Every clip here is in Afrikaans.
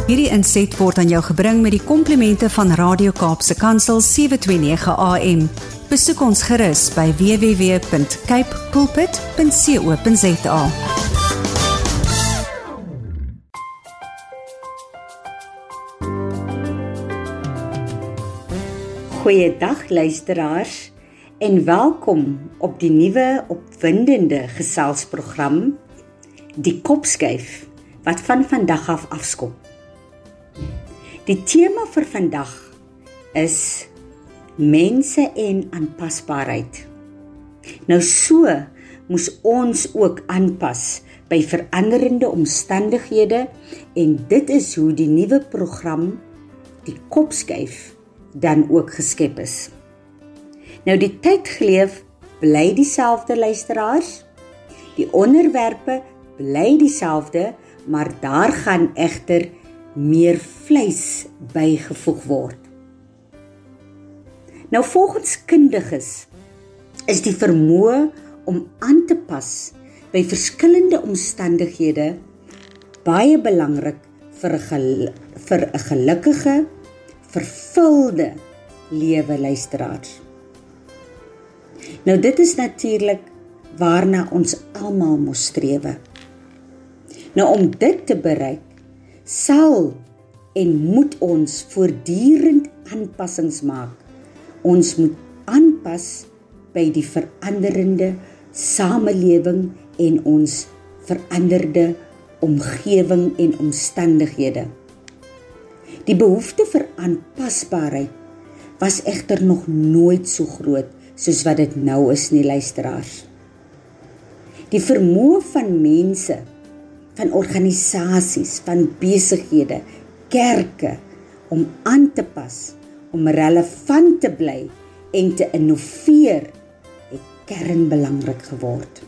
Hierdie inset word aan jou gebring met die komplimente van Radio Kaapse Kansel 729 AM. Besoek ons gerus by www.cape pulpit.co.za. Goeiedag luisteraars en welkom op die nuwe opwindende geselsprogram Die Kopskuif wat van vandag af afskop. Die tema vir vandag is mense en aanpasbaarheid. Nou so moes ons ook aanpas by veranderende omstandighede en dit is hoe die nuwe program Die Kopskuif dan ook geskep is. Nou die tydgleef bly dieselfde luisteraars, die onderwerpe bly dieselfde, maar daar gaan egter meer vleis bygevoeg word. Nou volgens kundiges is die vermoë om aan te pas by verskillende omstandighede baie belangrik vir 'n gelukkige, vervulde lewe luisteraars. Nou dit is natuurlik waarna ons almal moet strewe. Nou om dit te bereik, sal en moet ons voortdurend aanpassings maak. Ons moet aanpas by die veranderende samelewing en ons veranderde omgewing en omstandighede. Die behoefte vir aanpasbaarheid was egter nog nooit so groot soos wat dit nou is nie, luisteraars. Die vermoë van mense, van organisasies, van besighede, kerke, om aan te pas, om relevant te bly en te innoveer, het kernbelangrik geword.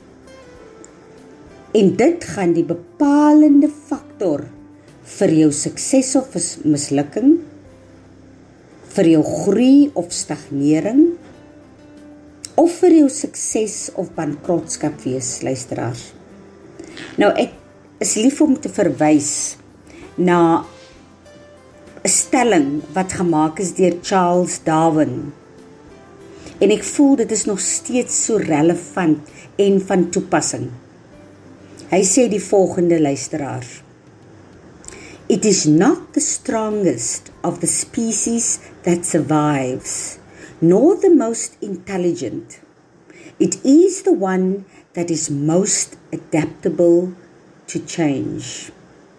En dit gaan die bepalende faktor vir jou sukses of mislukking, vir jou groei of stagnering, of vir jou sukses of bankrotskap wees, luisteraars. Nou ek is lief om te verwys na 'n stelling wat gemaak is deur Charles Darwin. En ek voel dit is nog steeds so relevant en van toepassing. Hy sê die volgende, luisteraars: It is not the strongest of the species that survives, nor the most intelligent. It is the one that is most adaptable to change.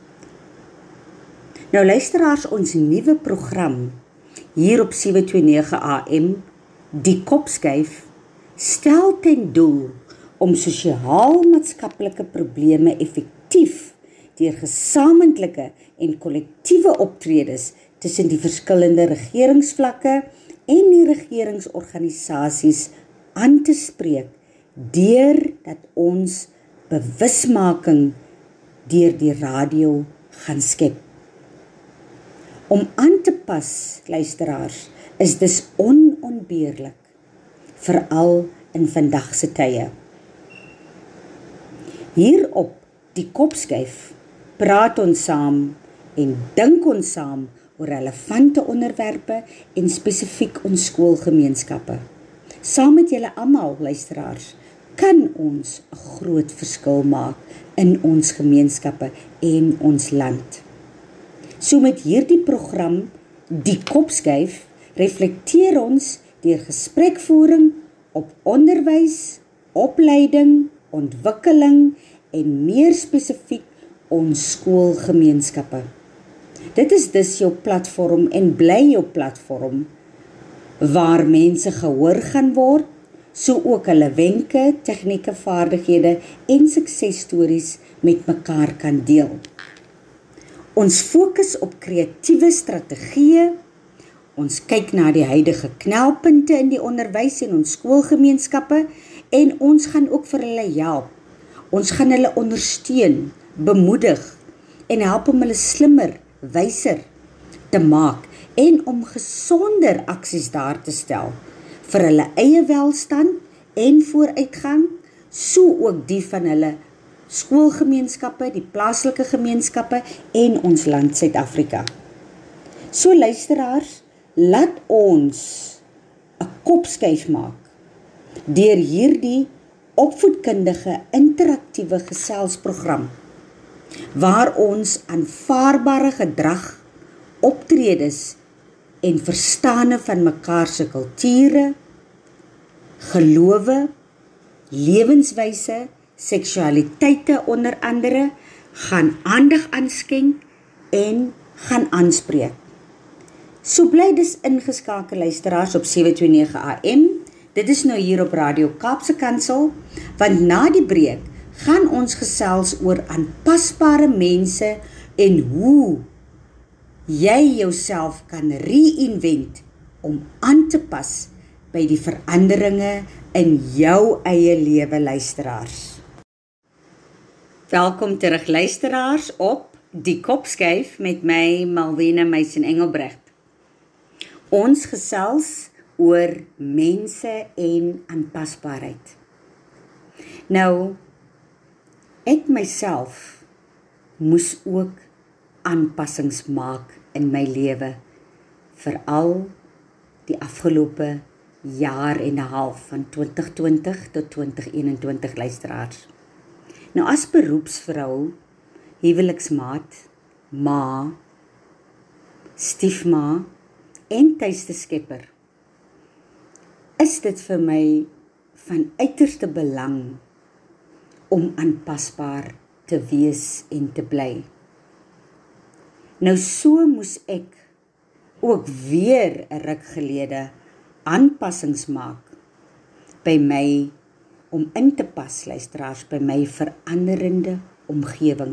Nou luisteraars, ons nuwe program hier op 729 AM, Die Kopskuif, stel ten doel om sosiaal-maatskaplike probleme effektief deur gesamentlike en kollektiewe optredes tussen die verskillende regeringsvlakke en die regeringsorganisasies aan te spreek, deur dat ons bewusmaking deur die radio gaan skep. Om aan te pas, luisteraars, is dus onontbeerlik, veral in vandag se tye. Hier op Die Kopskuif praat ons saam en dink ons saam oor relevante onderwerpe en spesifiek ons skoolgemeenskappe. Saam met julle almal, luisteraars, kan ons 'n groot verskil maak in ons gemeenskappe en ons land. So met hierdie program, Die Kopskuif, reflekteer ons deur gesprekvoering op onderwys, opleiding, ontwikkeling en meer spesifiek ons skoolgemeenskappe. Dit is dus jou platform en bly jou platform waar mense gehoor gaan word, so ook hulle wenke, tegnieke, vaardighede en suksesstories met mekaar kan deel. Ons fokus op kreatiewe strategieë, ons kyk na die huidige knelpunte in die onderwys en ons skoolgemeenskappe en ons gaan ook vir hulle help. Ons gaan hulle ondersteun, bemoedig en help om hulle slimmer, wyser te maak en om gesonder aksies daar te stel vir hulle eie welstand en vooruitgang, so ook die van hulle skoolgemeenskappe, die plaaslike gemeenskappe en ons land Suid-Afrika. So luisteraars, laat ons 'n kopskuif maak deur hierdie opvoedkundige interaktiewe geselsprogram waar ons aanvaarbare gedrag, optredes en verstande van mekaar se kulture, gelowe, lewenswyse, seksualiteite onder andere, gaan aandag aanskenk en gaan aanspreek. So bly dus ingeskakel luisteraars op 729 AM. Dit is nou hier op Radio Kaapse Kansel, want na die breek gaan ons gesels oor aanpasbare mense en hoe jy jouself kan reinvent om aan te pas by die veranderinge in jou eie lewe luisteraars. Welkom terug luisteraars op Die Kopskuif met my Malwena Meisen Engelbrecht. Ons gesels oor mense en aanpasbaarheid. Nou, ek myself moes ook aanpassings maak in my lewe, veral die afgelope jaar en 'n half van 2020 tot 2021 luisteraars. Nou as beroepsvrou, huweliksmaat, ma, stiefma en tuiste skepper, is dit vir my van uiterste belang om aanpasbaar te wees en te bly. Nou so moes ek ook weer 'n ruk gelede aanpassings maak by my om in te pas, luisteraars, by my veranderende omgewing.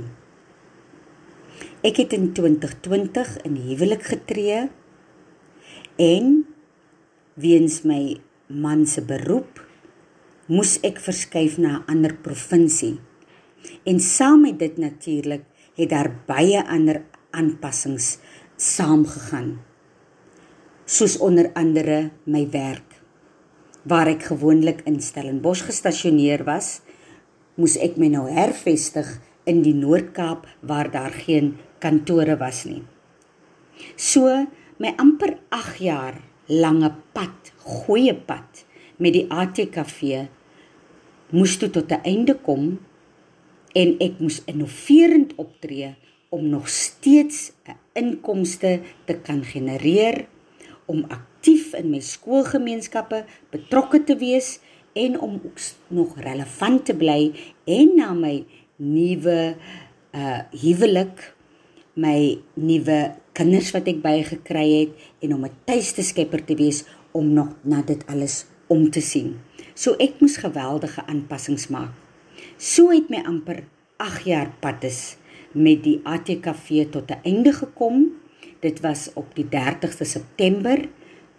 Ek het in 2020 in huwelik getree en weens my man se beroep moes ek verskuif na 'n ander provinsie. En saam met dit natuurlik het daar baie ander aanpassings saamgegaan. Soos onder andere my werk, waar ek gewoonlik in Stellenbosch gestasioneer was, moes ek my nou hervestig in die Noord-Kaap waar daar geen kantore was nie. So, my amper 8 jaar lange pad, goeie pad, met die ATKV moes toe tot 'n einde kom en ek moes innoverend optree om nog steeds 'n inkomste te kan genereer, om aktief in my skoolgemeenskappe betrokke te wees en om ook nog relevant te bly en na my nuwe huwelik, my nuwe kinders wat ek bygekry het en om 'n tuiste skepper te wees om nog na dit alles om te sien. So ek moes geweldige aanpassings maak. So het my amper 8 jaar pad is met die ATKV tot 'n einde gekom. Dit was op die 30ste September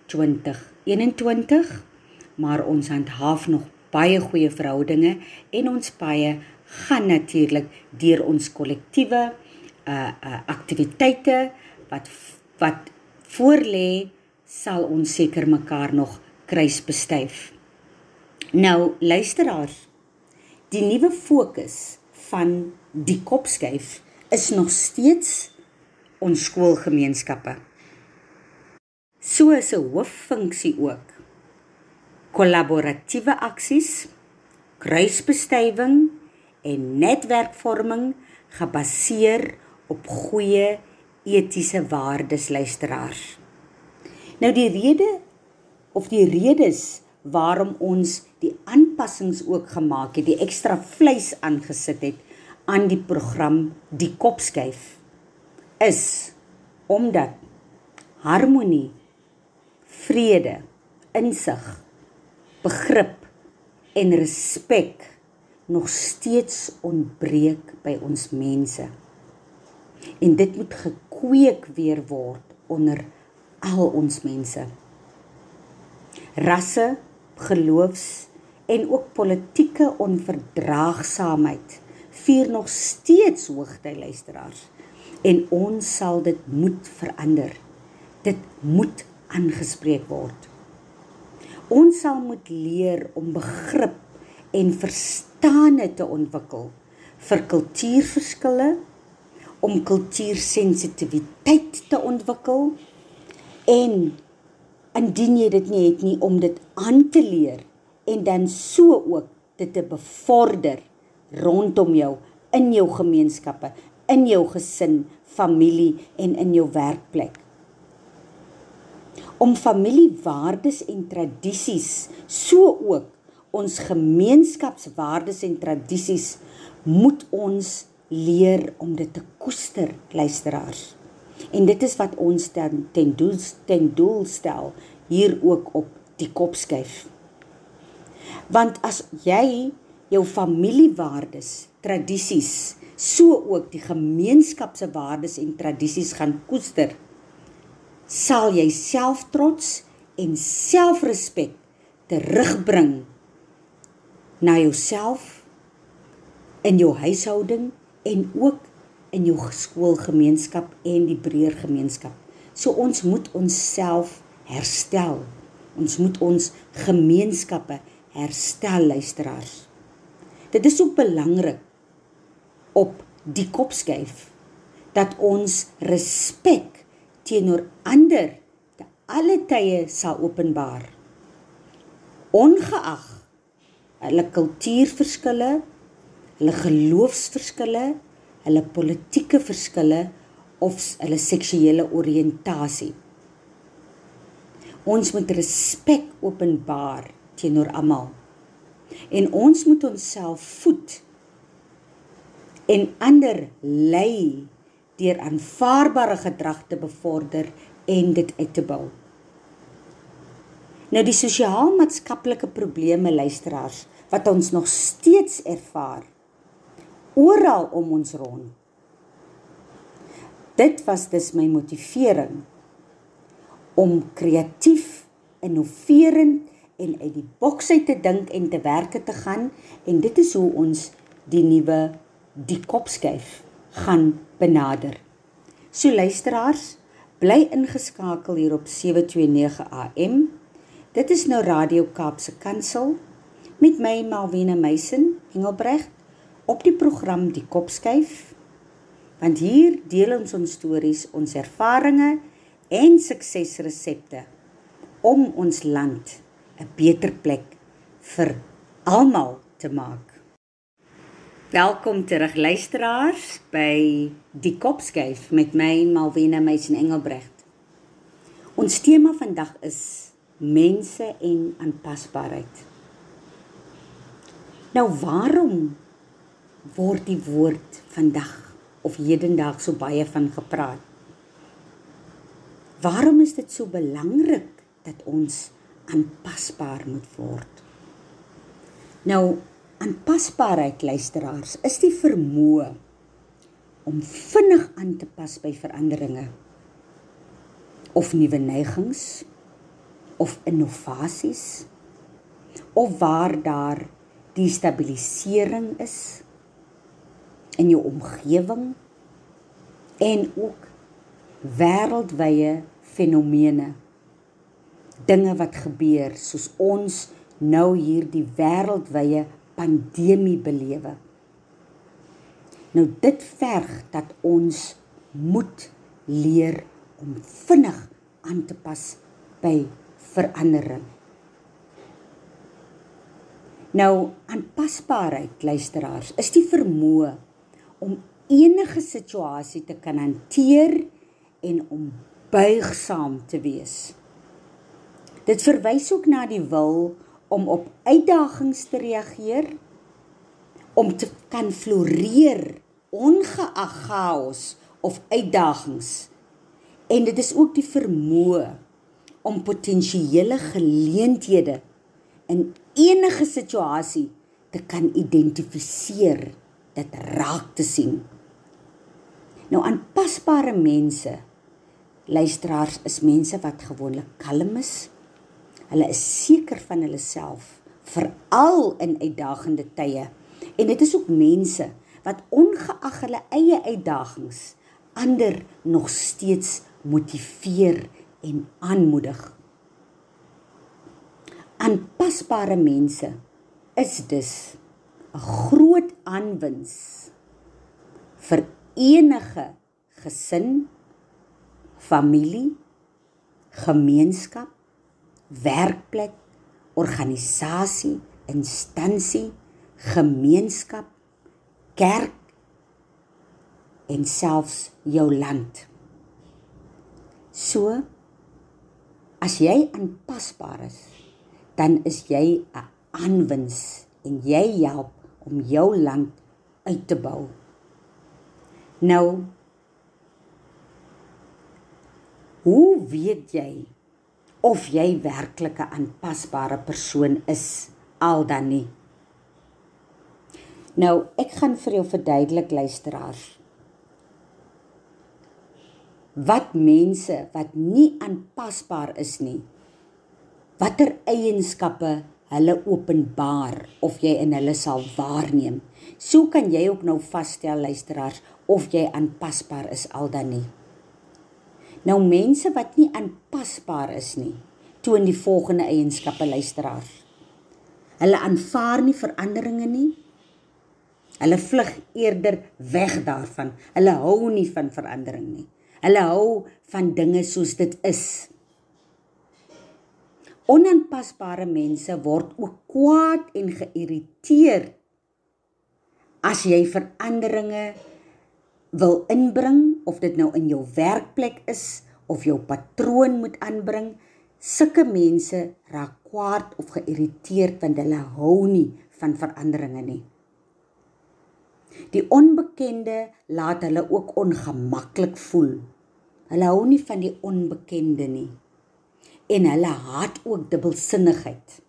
2021, maar ons handhaaf nog baie goeie verhoudinge en ons paie gaan natuurlik deur ons kollektiewe aktiwiteite wat voorlê, sal ons seker mekaar nog kruisbestuif. Nou, luisteraars, die nuwe fokus van die kopskuif is nog steeds ons skoolgemeenskappe. So is 'n hooffunksie ook kollaboratiewe aksies, kruisbestuiving en netwerkvorming gebaseer op goeie etiese waardes, luisteraars. Nou die redes waarom ons die aanpassings ook gemaak het, die ekstra vleis aangesit het aan die program Die Kopskuif, is omdat harmonie, vrede, insig, begrip en respek nog steeds ontbreek by ons mense. En dit moet gekweek weer word onder al ons mense. Rasse, geloofs en ook politieke onverdraagsaamheid vier nog steeds hoogtyd, luisteraars. En ons sal dit moet verander. Dit moet aangespreek word. Ons sal moet leer om begrip en verstande te ontwikkel vir kultuurverskille, om kultuursensitiwiteit te ontwikkel en indien jy dit nie het nie, om dit aan te leer en dan so ook dit te bevorder rondom jou, in jou gemeenskappe, in jou gesin, familie en in jou werkplek. Om familiewaardes en tradisies, so ook ons gemeenskapswaardes en tradisies, moet ons leer om dit te koester, luisteraars. En dit is wat ons ten doel stel, hier ook op die kop skuif. Want as jy jou familiewaardes, tradisies, so ook die gemeenskapse waardes en tradisies gaan koester, sal jy selftrots en selfrespek terugbring na jouself, in jou huishouding en ook in jou skoolgemeenskap en die breër gemeenskap. So ons moet onsself herstel. Ons moet ons gemeenskappe herstel, luisteraars. Dit is ook belangrik op die kop skuif dat ons respek teenoor ander te alle tye sal openbaar. Ongeag hulle kultuurverskille, hulle geloofsverskille, hulle politieke verskille of hulle seksuele oriëntasie. Ons moet respek openbaar teenoor almal. En ons moet onsself voed en ander lei deur aanvaarbare gedrag te bevorder en dit uit te bou. Nou die sosiaal-maatskaplike probleme, luisteraars, wat ons nog steeds ervaar, oral om ons rond. Dit was dus my motivering om kreatief, innoverend en uit die boks uit te dink en te werke te gaan, en dit is hoe ons die nuwe die kop skuif gaan benader. So luisteraars, bly ingeskakel hier op 729 AM. Dit is nou Radio Kaapse Kansel met my Malvina Meisen Engelbrecht op die program Die Kopskuif, want hier deel ons stories, ons ervarings en suksesresepte om ons land 'n beter plek vir almal te maak. Welkom terug luisteraars by Die Kopskuif met my Malvina Meisen Engelbrecht. Ons tema vandag is mense en aanpasbaarheid. Nou waarom word die woord vandag of hedendaag so baie van gepraat? Waarom is dit so belangrik dat ons aanpasbaar moet word? Nou, aanpasbaarheid, luisteraars, is die vermoë om vinnig aan te pas by veranderinge, of nuwe neigings, of innovasies, of waar daar destabilisering is in jou omgewing, en ook wêreldwye fenomene, dinge wat gebeur, soos ons nou hier die wêreldwye pandemie belewe. Nou dit verg dat ons moet leer om vinnig aan te pas by verandering. Nou, aanpasbaarheid, luisteraars, is die vermoë om enige situasie te kan hanteer en om buigsaam te wees. Dit verwys ook na die wil om op uitdagings te reageer, om te kan floreer ongeag chaos of uitdagings. En dit is ook die vermoë om potensiële geleenthede in enige situasie te kan identifiseer, dit raak te sien. Nou, aanpasbare mense, luisteraars, is mense wat gewoonlik kalm is. Hulle is seker van hulle self, veral in uitdagende tye. En dit is ook mense wat ongeag hulle eie uitdagings ander nog steeds motiveer en aanmoedig. Aanpasbare mense is dus 'n 'n groot aanwins vir enige gesin, familie, gemeenskap, werkplek, organisasie, instansie, gemeenskap, kerk en selfs jou land. So, as jy aanpasbaar is, dan is jy 'n aanwins en jy help om jou land uit te bou. Nou, hoe weet jy of jy werklik 'n aanpasbare persoon is, al dan nie? Nou, ek gaan vir jou verduidelik, luisteraars, wat mense wat nie aanpasbaar is nie, watter eienskappe hulle openbaar of jy in hulle sal waarneem. So kan jy ook nou vasstel, luisteraars, of jy aanpasbaar is, al dan nie. Nou, mense wat nie aanpasbaar is nie, toon die volgende eienskappe, luisteraars. Hulle aanvaar nie veranderinge nie. Hulle vlug eerder weg daarvan. Hulle hou nie van verandering nie. Hulle hou van dinge soos dit is. Onaanpasbare mense word ook kwaad en geïrriteerd as jy veranderinge wil inbring, of dit nou in jou werkplek is, of jou patroon moet aanbring. Sulke mense raak kwaad of geïrriteerd want hulle hou nie van veranderinge nie. Die onbekende laat hulle ook ongemaklik voel. Hulle hou nie van die onbekende nie. En hulle haat ook dubbelsinnigheid.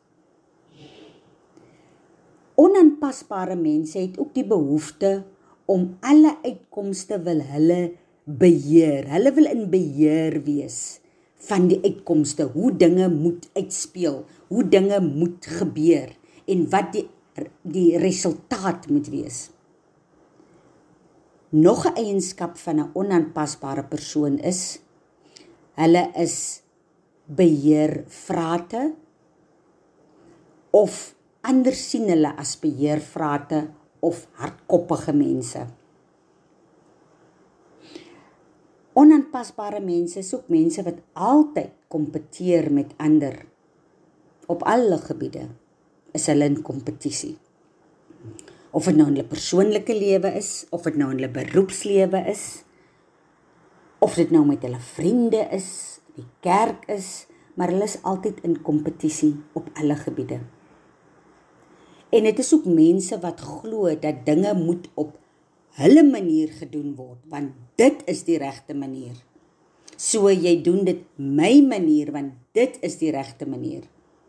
Onaanpasbare mense het ook die behoefte om alle uitkomste wil hulle beheer. Hulle wil in beheer wees van die uitkomste, hoe dinge moet uitspeel, hoe dinge moet gebeur en wat die resultaat moet wees. Nog 'n eienskap van 'n onaanpasbare persoon is, hulle is beheervrate, of anders sien hulle as beheervrate of hardkoppige mense. Onaanpasbare mense is ook mense wat altyd kompeteer met ander. Op alle gebiede is hulle in kompetisie. Of dit nou in hulle persoonlike lewe is, of dit nou in hulle beroepslewe is, of dit nou met hulle vriende is, die kerk is, maar hulle is altyd in kompetisie op alle gebiede. En dit is ook mense wat glo dat dinge moet op hulle manier gedoen word, want dit is die regte manier. So jy doen dit my manier, want dit is die regte manier.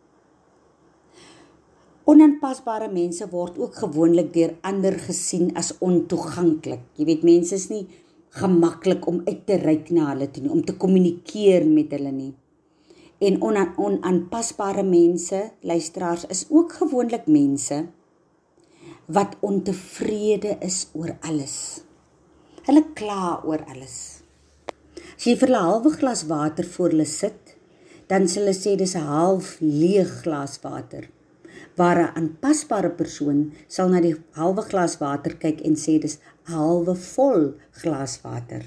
Onaanpasbare mense word ook gewoonlik deur ander gesien as ontoeganklik. Jy weet, mense is nie gemaklik om uit te reik na hulle toe nie, om te kommunikeer met hulle nie. En onaanpasbare mense, luisteraars, is ook gewoonlik mense wat ontevrede is oor alles. Hulle kla oor alles. As jy vir hulle 'n halwe glas water voor hulle sit, dan sal hulle sê dis 'n half leeg glas water. Waar 'n aanpasbare persoon sal na die halwe glas water kyk en sê dis 'n halwe vol glas water.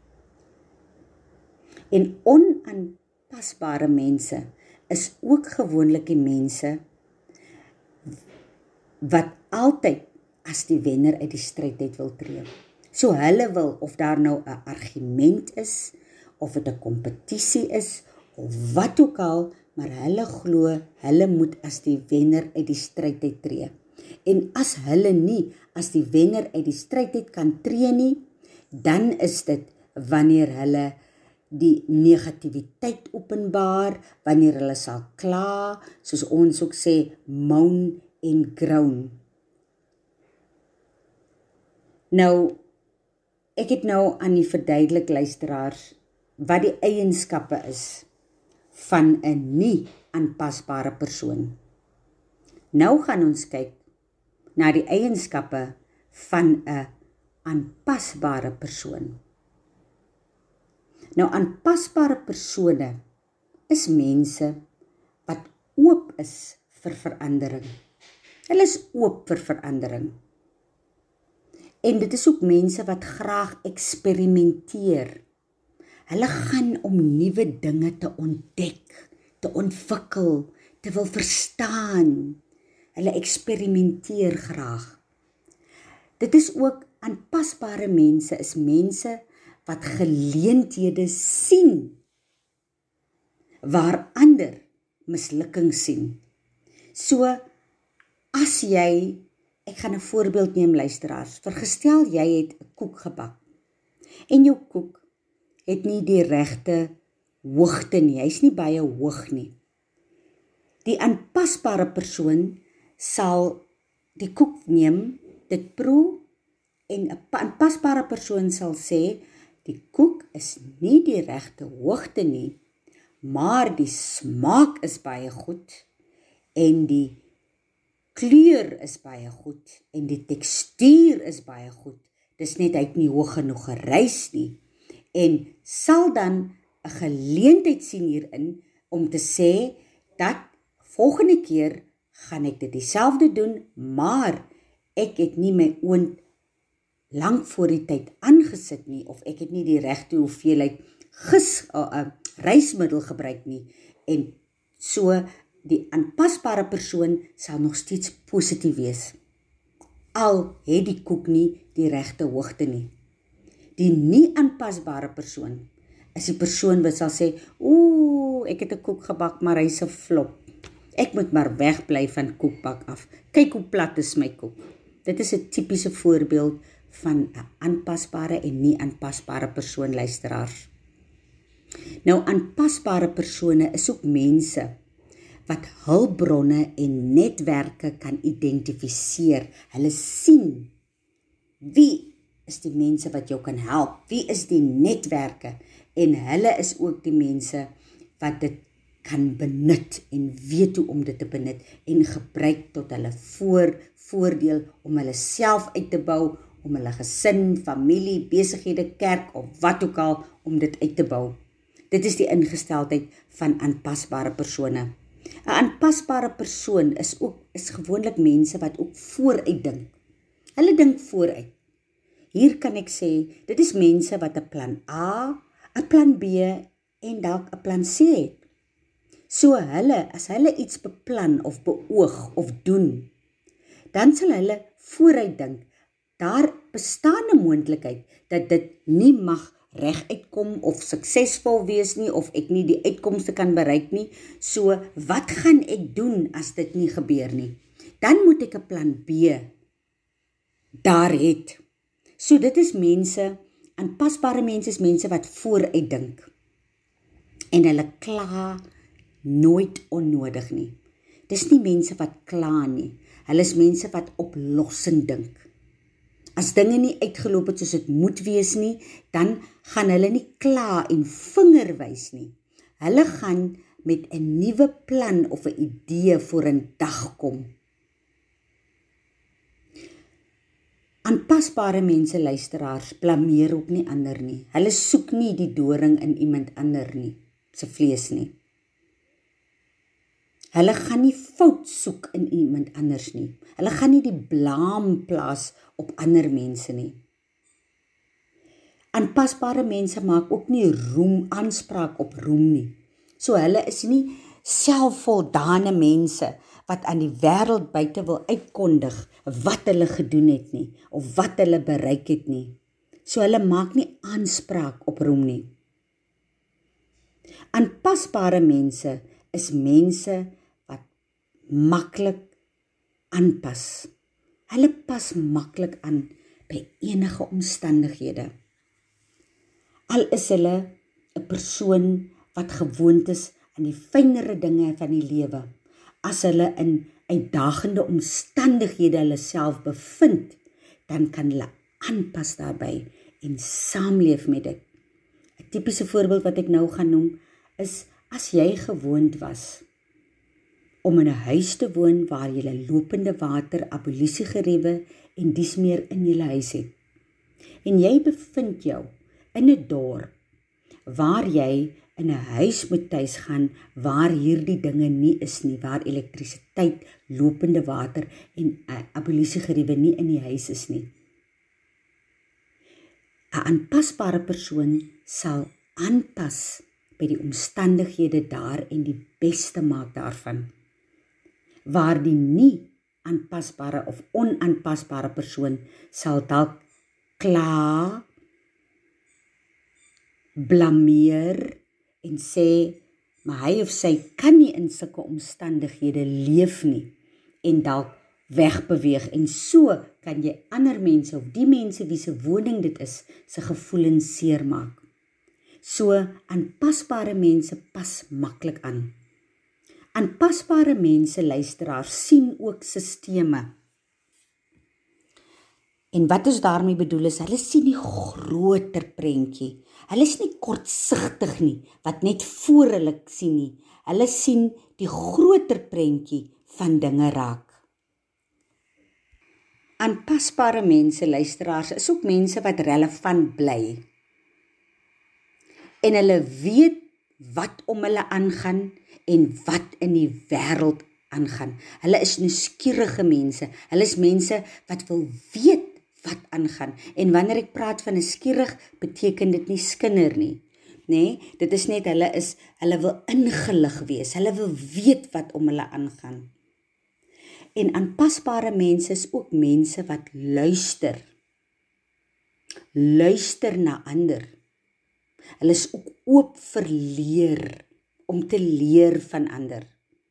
En onaanpasbare mense is ook gewoonlik die mense wat altyd as die wenner uit die stryd uit wil tree. So hulle wil, of daar nou 'n argument is, of dit 'n kompetisie is, of wat ook al, maar hulle glo, hulle moet as die wenner uit die stryd uit tree. En as hulle nie as die wenner uit die stryd uit kan tree nie, dan is dit wanneer hulle die negativiteit openbaar, wanneer hulle sal kla, soos ons ook sê, moan en groan. Nou, ek het nou aan die verduidelik, luisteraars, wat die eienskappe is van 'n nie aanpasbare persoon. Nou gaan ons kyk na die eienskappe van 'n aanpasbare persoon. Nou, aanpasbare persone is mense wat oop is vir verandering. Hulle is oop vir verandering. En dit is ook mense wat graag eksperimenteer. Hulle gaan om nuwe dinge te ontdek, te ontwikkel, te wil verstaan. Hulle eksperimenteer graag. Dit is ook aanpasbare mense, is mense wat geleenthede sien, waar ander mislukking sien. So, as jy, ek gaan 'n voorbeeld neem luisteraars, vergestel jy het 'n koek gebak, en jou koek het nie die regte hoogte nie, hy is nie baie hoog nie. Die aanpasbare persoon sal die koek neem, dit proe, en 'n aanpasbare persoon sal sê, die koek is nie die regte hoogte nie, maar die smaak is baie goed, en die kleur is baie goed, en die tekstuur is baie goed, dis net hy het nie hoog genoeg gerys nie, en sal dan 'n geleentheid sien hierin, om te sê, dat volgende keer gaan ek dit dieselfde doen, maar ek het nie my oond lang voor die tyd aangesit nie, of ek het nie die regte hoeveelheid rysmiddel gebruik nie, en so die aanpasbare persoon sal nog steeds positief wees, al het die koek nie die regte hoogte nie. Die nie aanpasbare persoon is die persoon wat sal sê, ek het 'n koek gebak, maar hy's 'n flop. Ek moet maar wegbly van koekbak af. Kyk hoe plat is my koek. Dit is 'n tipiese voorbeeld van 'n aanpasbare en nie aanpasbare persoon, luisteraars. Nou, aanpasbare persone is ook mense wat hulpbronne en netwerke kan identifiseer. Hulle sien wie is die mense wat jou kan help, wie is die netwerke, en hulle is ook die mense wat dit kan benut en weet hoe om dit te benut en gebruik tot hulle voordeel om hulle self uit te bou, om hulle gesin, familie, besighede, kerk of wat ook al om dit uit te bou. Dit is die ingesteldheid van aanpasbare persone. 'n Aanpasbare persoon is gewoonlik mense wat ook vooruit dink. Hulle dink vooruit. Hier kan ek sê, dit is mense wat 'n plan A, 'n plan B en dalk 'n plan C het. So as hulle iets beplan of beoog of doen, dan sal hulle vooruit dink, daar bestaan 'n moontlikheid dat dit nie mag reg uitkom of suksesvol wees nie, of ek nie die uitkomste kan bereik nie, so wat gaan ek doen as dit nie gebeur nie? Dan moet ek 'n plan B daar het. So dit is mense, aanpasbare mense is mense wat vooruit dink, en hulle kla nooit onnodig nie. Dis nie mense wat kla nie, hulle is mense wat oplossing dink. As dinge nie uitgeloop het soos dit moet wees nie, dan gaan hulle nie kla en vinger wys nie. Hulle gaan met 'n nuwe plan of 'n idee voor 'n dag kom. Aanpasbare mense, luisteraars, blameer ook nie ander nie. Hulle soek nie die doring in iemand ander nie, se vlees nie. Hulle gaan nie fout soek in iemand anders nie. Hulle gaan nie die blaam plaas op ander mense nie. Aanpasbare mense maak ook nie aanspraak op roem nie. So hulle is nie selfvoldane mense wat aan die wêreld buite wil uitkondig wat hulle gedoen het nie, of wat hulle bereik het nie. So hulle maak nie aanspraak op roem nie. Aanpasbare mense is mense wat maklik aanpas. Hulle pas maklik aan by enige omstandighede. Al is hulle 'n persoon wat gewoond is aan die fynere dinge van die lewe. As hulle in uitdagende omstandighede hulle self bevind, dan kan hulle aanpas daarbey en saamleef met dit. 'n Tipiese voorbeeld wat ek nou gaan noem, is as jy gewoond was om in 'n huis te woon waar jy lopende water, abolisiegeriewe en dies meer in jou huis het. En jy bevind jou in 'n dorp waar jy in 'n huis moet tuis gaan waar hierdie dinge nie is nie, waar elektrisiteit, lopende water en abolisiegeriewe nie in die huis is nie. 'n Aanpasbare persoon sal aanpas by die omstandighede daar en die beste maak daarvan. Waar die nie aanpasbare of onaanpasbare persoon sal dalk kla, blameer en sê, maar hy of sy kan nie in sulke omstandighede leef nie en dalk wegbeweeg en so kan jy ander mense of die mense wie se woning dit is, se gevoelens seermaak. So aanpasbare mense pas maklik aan. Aanpasbare mense, luisteraars, sien ook sisteme. En wat ons daarmee bedoel is, hulle sien die groter prentjie. Hulle is nie kortsigtig nie, wat net voor hulle sien nie. Hulle sien die groter prentjie van dinge raak. Aanpasbare mense, luisteraars, is ook mense wat relevant bly. En hulle weet wat om hulle aangaan en wat in die wêreld aangaan. Hulle is nuuskierige mense. Hulle is mense wat wil weet wat aangaan. En wanneer ek praat van nuuskierig, beteken dit nie skinder nie. Nee, dit is net hulle wil ingelig wees. Hulle wil weet wat om hulle aangaan. En aanpasbare mense is ook mense wat luister. Luister na ander. Hulle is ook oop vir leer, om te leer van ander.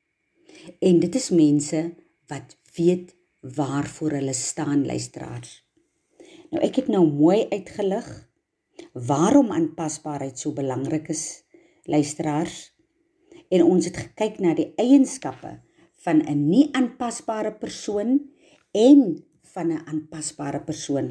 En dit is mense wat weet waarvoor hulle staan, luisteraars. Nou ek het nou mooi uitgelig waarom aanpasbaarheid so belangrik is, luisteraars. En ons het gekyk na die eienskappe van 'n nie aanpasbare persoon en van 'n aanpasbare persoon.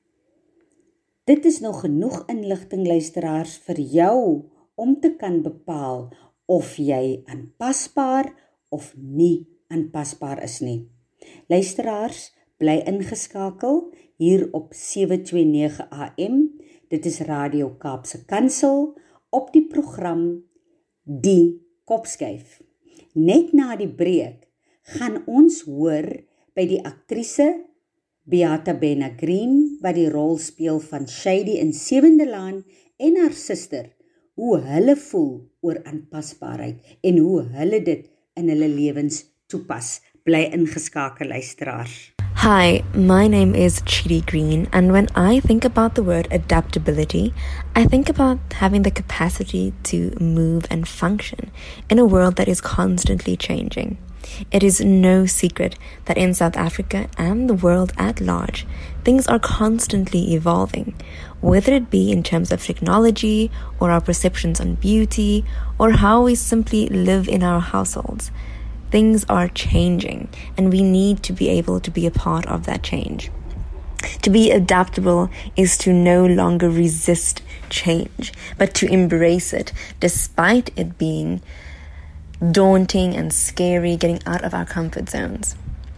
Dit is nou genoeg inligting, luisteraars, vir jou om te kan bepaal of jy aanpasbaar of nie aanpasbaar is nie. Luisteraars, bly ingeskakel hier op 729 AM. Dit is Radio Kaapse Kansel op die program Die Kopskuif. Net na die breek gaan ons hoor by die aktrise Beata Benna-Green wat die rol speel van Shady in Sewende Laan en haar suster, hoe hulle voel oor aanpasbaarheid en hoe hulle dit in hulle lewens toepas. Bly ingeskakel, luisteraars. Hi, my name is Chidi Green, and when I think about the word adaptability, I think about having the capacity to move and function in a world that is constantly changing. It is no secret that in South Africa and the world at large, things are constantly evolving, whether it be in terms of technology or our perceptions on beauty or how we simply live in our households. Things are changing, and we need to be able to be a part of that change. To be adaptable is to no longer resist change, but to embrace it, despite it being daunting and scary, getting out of our comfort zones.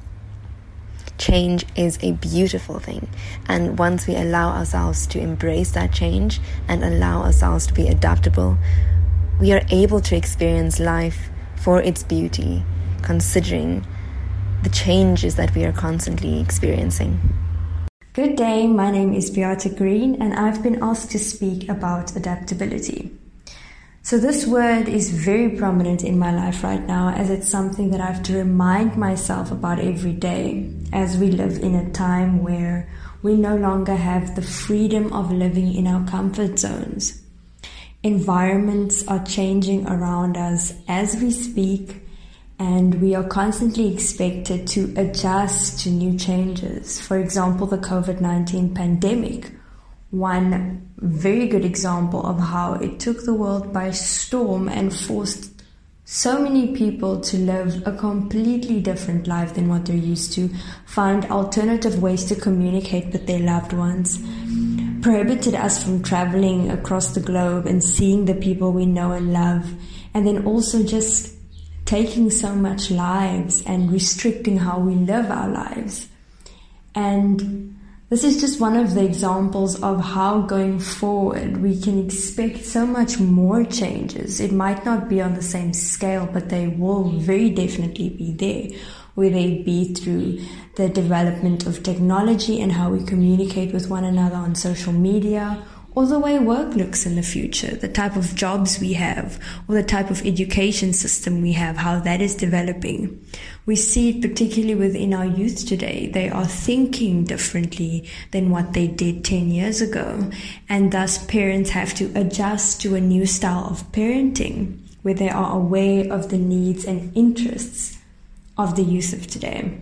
Change is a beautiful thing, and once we allow ourselves to embrace that change and allow ourselves to be adaptable, we are able to experience life for its beauty, considering the changes that we are constantly experiencing. Good day, my name is Beata Green, and I've been asked to speak about adaptability. So this word is very prominent in my life right now, as it's something that I have to remind myself about every day, as we live in a time where we no longer have the freedom of living in our comfort zones. Environments are changing around us as we speak, and we are constantly expected to adjust to new changes. For example, the COVID-19 pandemic, one very good example of how it took the world by storm and forced so many people to live a completely different life than what they're used to, find alternative ways to communicate with their loved ones, prohibited us from traveling across the globe and seeing the people we know and love, and then also just taking so much lives and restricting how we live our lives. And This is just one of the examples of how going forward we can expect so much more changes. It might not be on the same scale, but they will very definitely be there, whether it be through the development of technology and how we communicate with one another on social media, or the way work looks in the future, the type of jobs we have, or the type of education system we have, how that is developing. We see it particularly within our youth today. They are thinking differently than what they did 10 years ago, and thus parents have to adjust to a new style of parenting, where they are aware of the needs and interests of the youth of today,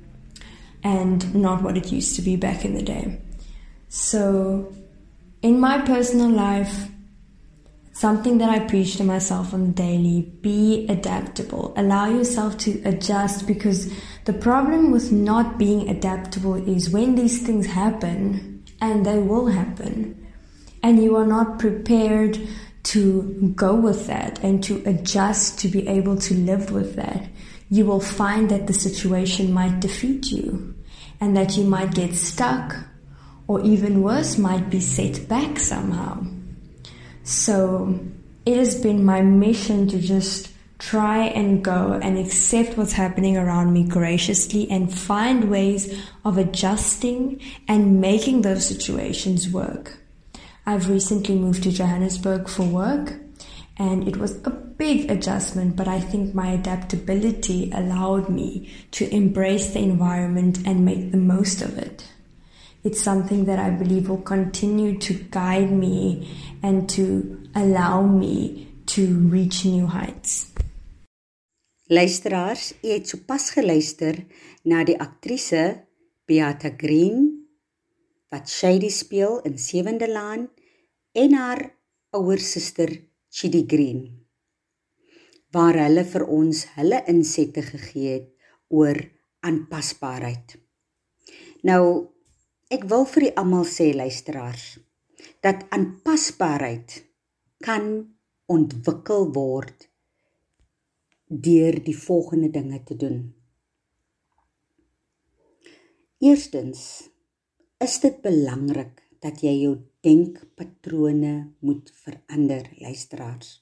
and not what it used to be back in the day. So, in my personal life, something that I preach to myself on the daily, be adaptable. Allow yourself to adjust, because the problem with not being adaptable is when these things happen, and they will happen, and you are not prepared to go with that and to adjust to be able to live with that, you will find that the situation might defeat you, and that you might get stuck, or even worse, might be set back somehow. So it has been my mission to just try and go and accept what's happening around me graciously and find ways of adjusting and making those situations work. I've recently moved to Johannesburg for work, and it was a big adjustment, but I think my adaptability allowed me to embrace the environment and make the most of it. It's something that I believe will continue to guide me and to allow me to reach new heights. Luisteraars, u het sopas geluister na die aktrise Beata Green, wat Shady speel in Sewende Laan, en haar ouer suster Chidi Green, waar hulle vir ons hulle insette gegee het oor aanpasbaarheid. Nou, ek wil vir die almal sê, luisteraars, dat aanpasbaarheid kan ontwikkel word deur die volgende dinge te doen. Eerstens, is dit belangrik dat jy jou denkpatrone moet verander, luisteraars.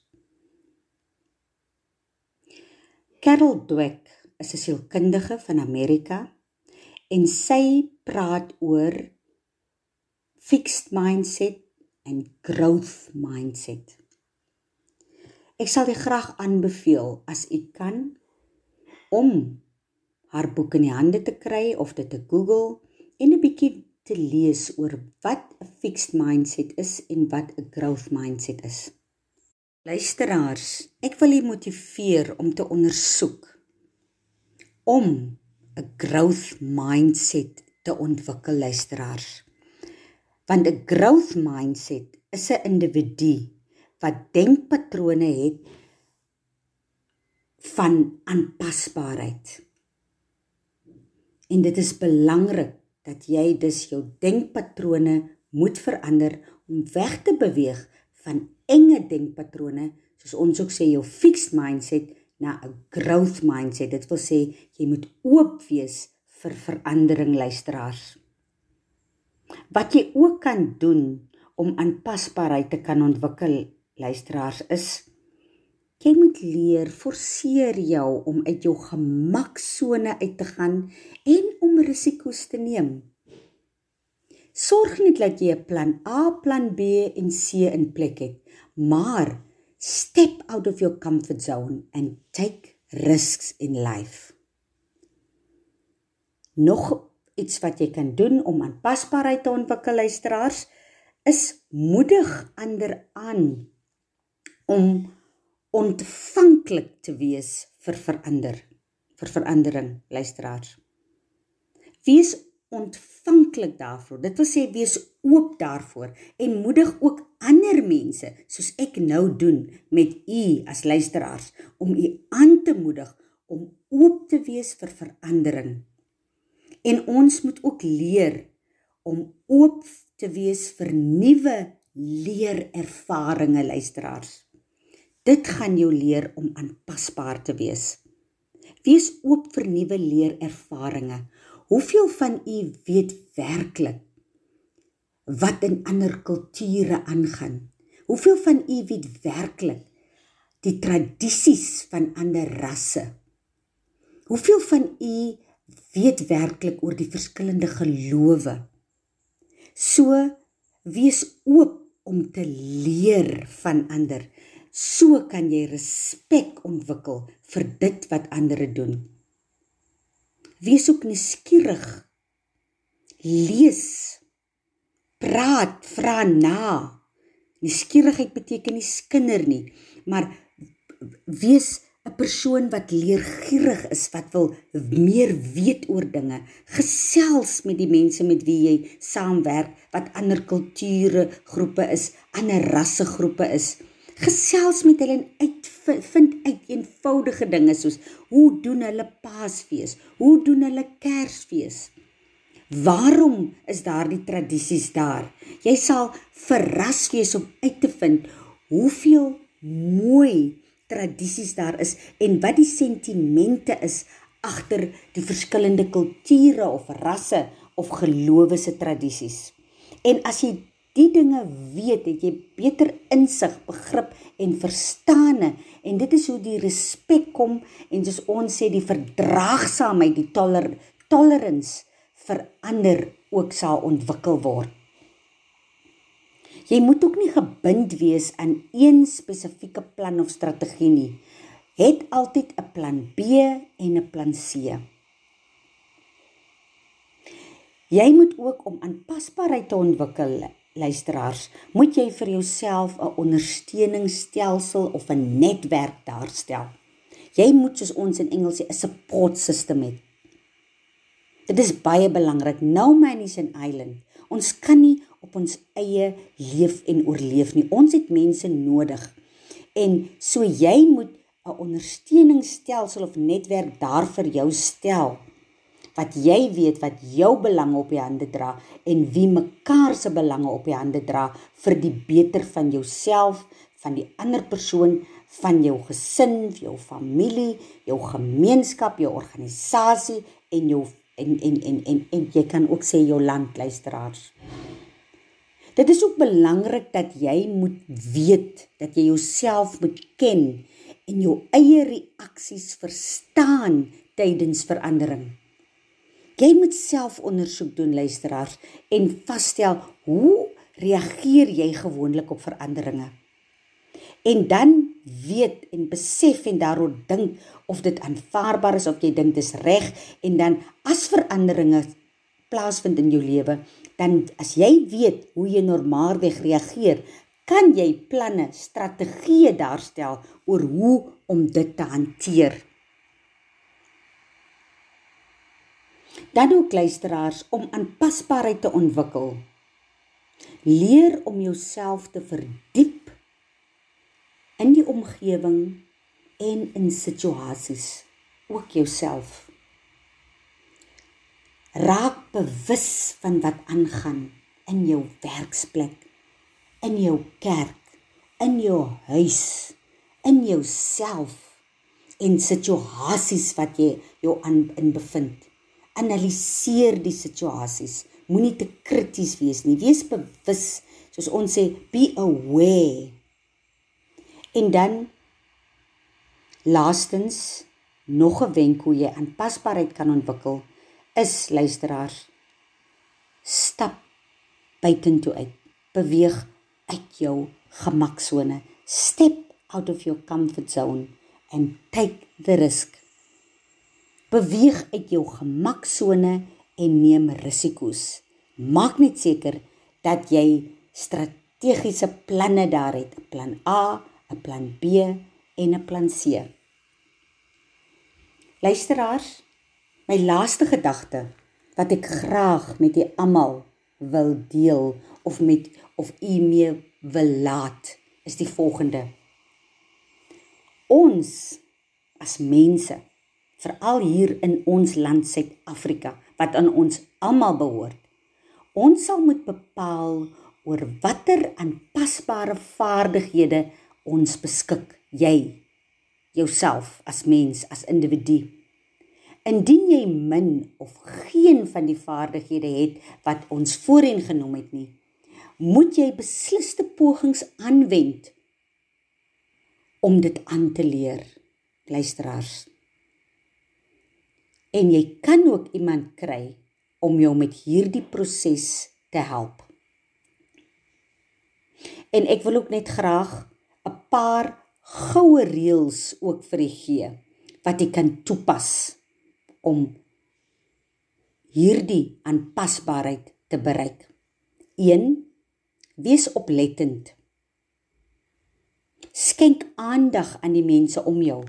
Carol Dweck is 'n sielkundige van Amerika, en sy praat oor fixed mindset en growth mindset. Ek sal dit graag aanbeveel, as u kan, om haar boek in die hande te kry, of dit te Google, en 'n bietjie te lees oor wat 'n fixed mindset is, en wat 'n growth mindset is. Luisteraars, ek wil u motiveer om te ondersoek, om 'n growth mindset te ontwikkel, luisteraars. Want 'n growth mindset is 'n individu wat denkpatrone het van aanpasbaarheid. En dit is belangrik dat jy dus jou denkpatrone moet verander om weg te beweeg van enge denkpatrone, soos ons ook sê, jou fixed mindset, na 'n growth mindset. Dit wil sê, jy moet oop wees vir verandering, luisteraars. Wat jy ook kan doen om aanpasbaarheid te kan ontwikkel, luisteraars, is, jy moet leer, forceer jou om uit jou gemaksone uit te gaan en om risiko's te neem. Sorg net dat jy 'n plan A, plan B en C in plek het, maar step out of your comfort zone and take risks in life. Nog iets wat jy kan doen om aanpasbaarheid te ontwikkel, luisteraars, is moedig ander aan om ontvanklik te wees vir verandering, luisteraars. Wees ontvanklik daarvoor, dit wil sê, wees oop daarvoor, en moedig ook ander mense, soos ek nou doen met u as luisteraars, om u aan te moedig om oop te wees vir verandering. En ons moet ook leer om oop te wees vir nuwe leerervarings, luisteraars. Dit gaan jou leer om aanpasbaar te wees. Wees oop vir nuwe leerervarings. Hoeveel van u weet werklik wat in ander kulture aangaan? Hoeveel van u weet werklik die tradisies van ander rasse? Hoeveel van u weet werklik oor die verskillende gelowe? So, wees oop om te leer van ander. So kan jy respek ontwikkel vir dit wat ander doen. Wees ook nuuskierig. Lees. Praat, vra na. Nuuskierigheid beteken nie skinder nie, maar wees 'n persoon wat leergierig is, wat wil meer weet oor dinge. Gesels met die mense met wie jy saamwerk, wat ander kulture groepe is, ander rassegroepe is. Gesels met hulle en vind uit eenvoudige dinge soos, hoe doen hulle Paasfees? Hoe doen hulle Kersfees? Waarom is daar die tradisies daar? Jy sal verras wees om uit te vind hoeveel mooi tradisies daar is en wat die sentimente is agter die verskillende kulture of rasse of gelowe se tradisies. En as jy die dinge weet, het jy beter insig, begrip en verstane, en dit is hoe die respek kom, en soos ons sê, die verdraagsaamheid, die tolerance vir ander ook sal ontwikkel word. Jy moet ook nie gebind wees aan een spesifieke plan of strategie nie. Het altyd 'n plan B en 'n plan C. Jy moet ook om aanpasbaarheid te ontwikkel, luisteraars, moet jy vir jouself 'n ondersteuningsstelsel of 'n netwerk daarstel. Jy moet, soos ons in Engels sê, 'n support system hê. Dit is baie belangrik. No man is an island. Ons kan nie op ons eie leef en oorleef nie. Ons het mense nodig. En so jy moet 'n ondersteuningsstelsel of netwerk daar vir jou stel, wat jy weet wat jou belange op die hande dra en wie mekaar se belange op die hande dra vir die beter van jouself, van die ander persoon, van jou gesin, jou familie, jou gemeenskap, jou organisasie en jou en jy kan ook sê jou land, luisteraars. Dit is ook belangrik dat jy moet weet, dat jy jouself moet ken en jou eie reaksies verstaan tydens verandering. Jy moet selfondersoek doen, luisteraars, en vasstel hoe reageer jy gewoonlik op veranderinge. En dan weet en besef en daaroor dink of dit aanvaarbaar is, of jy dink dis reg, en dan as veranderinge plaasvind in jou lewe, dan as jy weet hoe jy normaalweg reageer, kan jy planne, strategieë daarstel oor hoe om dit te hanteer. Dan ook, luisteraars, om aanpasbaarheid te ontwikkel. Leer om jouself te verdiep in die omgewing en in situasies, ook jouself. Raak bewus van wat aangaan in jou werksplek, in jou kerk, in jou huis, in jouself en situasies wat jy jou in bevind. Analiseer die situasies, moenie te krities wees nie, wees bewus, soos ons sê, be aware. En dan, laastens, nog 'n wenk hoe jy aanpasbaarheid kan ontwikkel, is, luisteraars, stap buitentoe uit, beweeg uit jou gemaksone, step out of your comfort zone and take the risk. Beweeg uit jou gemaksone en neem risiko's. Maak net seker dat jy strategiese planne daar het, 'n plan A, 'n plan B en 'n plan C. Luisteraars, my laaste gedagte wat ek graag met julle almal wil deel of u mee wil laat, is die volgende. Ons as mense, veral hier in ons land Suid-Afrika, wat aan ons almal behoort, ons sal moet bepaal oor watter aanpasbare vaardighede ons beskik, jy, jouself as mens, as individu. Indien jy min of geen van die vaardighede het wat ons voorheen genoem het nie, moet jy besliste pogings aanwend om dit aan te leer, luisteraars. En jy kan ook iemand kry om jou met hierdie proses te help. En ek wil ook net graag 'n paar goue reëls ook vir jy gee, wat jy kan toepas om hierdie aanpasbaarheid te bereik. 1. Wees oplettend. Skenk aandag aan die mense om jou.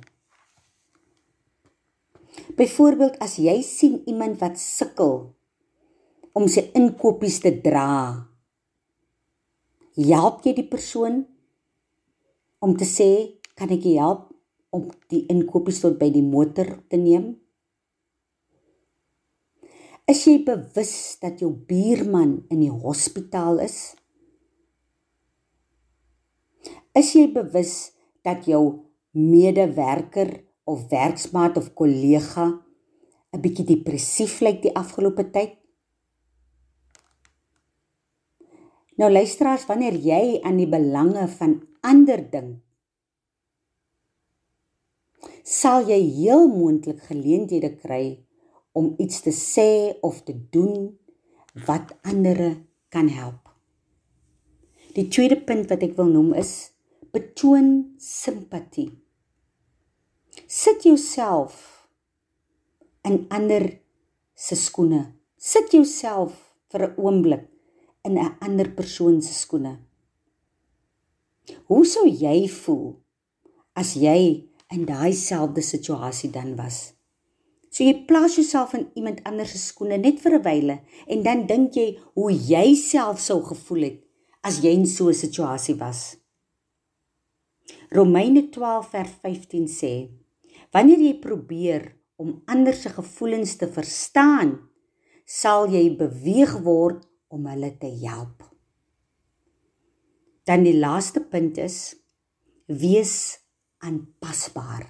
Byvoorbeeld, as jy sien iemand wat sukkel om sy inkopies te dra, help jy die persoon om te sê, kan ek jy help om die inkopies tot by die motor te neem? Is jy bewus dat jou buurman in die hospitaal is? Is jy bewus dat jou medewerker of werksmaat of kollega 'n bietjie depressief lyk die afgelope tyd? Nou luisteraars, wanneer jy aan die belange van ander dink, sal jy heel moontlik geleenthede kry om iets te sê of te doen wat ander kan help. Die tweede punt wat ek wil noem is, betoon simpatie. Sit jouself in ander se skoene. Sit jouself vir 'n oomblik in 'n ander persoon se skoene. Hoe sou jy voel as jy in daai selfde situasie dan was? So jy plaas jouself in iemand anders se skoene net vir 'n wyle en dan dink jy hoe jy self sou gevoel het as jy in so 'n situasie was. Romeine 12 vers 15 sê, wanneer jy probeer om ander se gevoelens te verstaan, sal jy beweeg word om hulle te help. Dan die laaste punt is, wees aanpasbaar.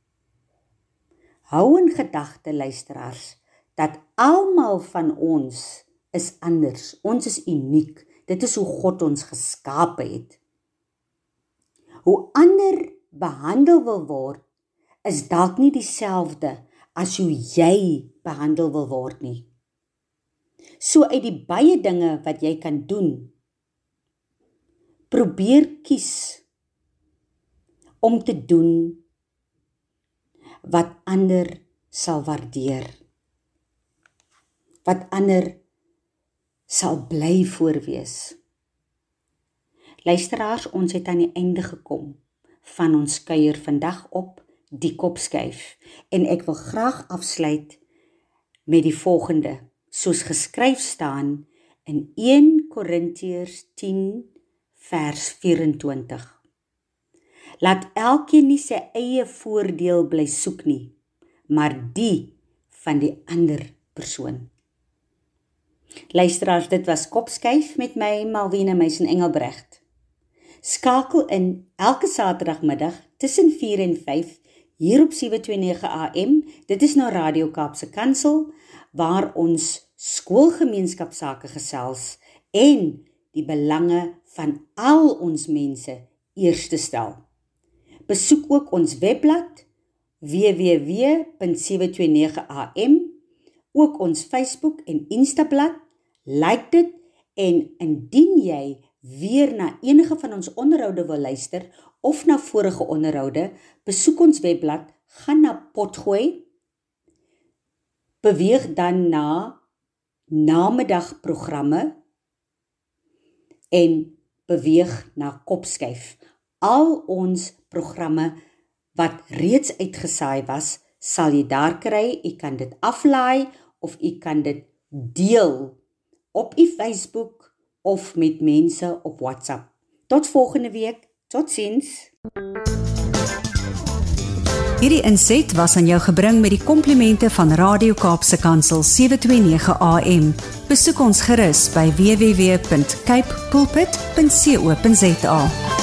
Hou in gedagte, luisteraars, dat almal van ons is anders. Ons is uniek. Dit is hoe God ons geskape het. Hoe ander behandel wil word, is dalk nie dieselfde as hoe jy behandel wil word nie. So uit die baie dinge wat jy kan doen, probeer kies om te doen wat ander sal waardeer, wat ander sal bly voorwees. Luisteraars, ons het aan die einde gekom van ons kuier vandag op die kopskuif en ek wil graag afsluit met die volgende, soos geskryf staan in 1 Korintiërs 10 vers 24. Laat elkeen nie sy eie voordeel bly soek nie, maar die van die ander persoon. Luisteraars, dit was Kopskuif met my, Malvina Meisen Engelbrecht. Skakel in elke Saterdagmiddag tussen 4 en 5 hier op 729 AM. Dit is nou Radio Kaapse Kansel, waar ons skoolgemeenskapsake gesels en die belange van al ons mense eerste stel. Besoek ook ons webblad www.729am, ook ons Facebook en Instablad, like dit en indien jy weer na enige van ons onderhoude wil luister of na vorige onderhoude, besoek ons webblad, gaan na Potgooi, beweeg dan na namiddagprogramme en beweeg na Kopskuif. Al ons programme wat reeds uitgesaai was, sal jy daar kry. Jy kan dit aflaai of jy kan dit deel op die Facebook of met mense op WhatsApp. Tot volgende week. Totsiens. Hierdie inset was aan jou gebring met die komplimente van Radio Kaapse Kansel 729 AM. Besoek ons gerus by www.cape pulpit.co.za.